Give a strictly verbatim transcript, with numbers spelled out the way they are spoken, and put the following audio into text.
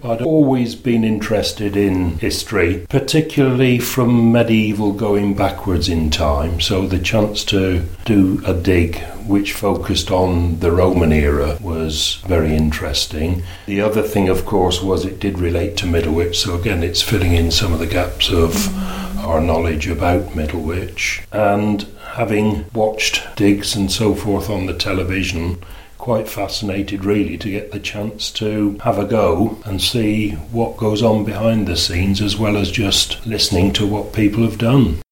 I'd always been interested in history, particularly from medieval going backwards in time, so the chance to do a dig which focused on the Roman era was very interesting. The other thing, of course, was it did relate to Middlewich, so again it's filling in some of the gaps of our knowledge about Middlewich. And having watched digs and so forth on the television, quite fascinated really to get the chance to have a go and see what goes on behind the scenes, as well as just listening to what people have done.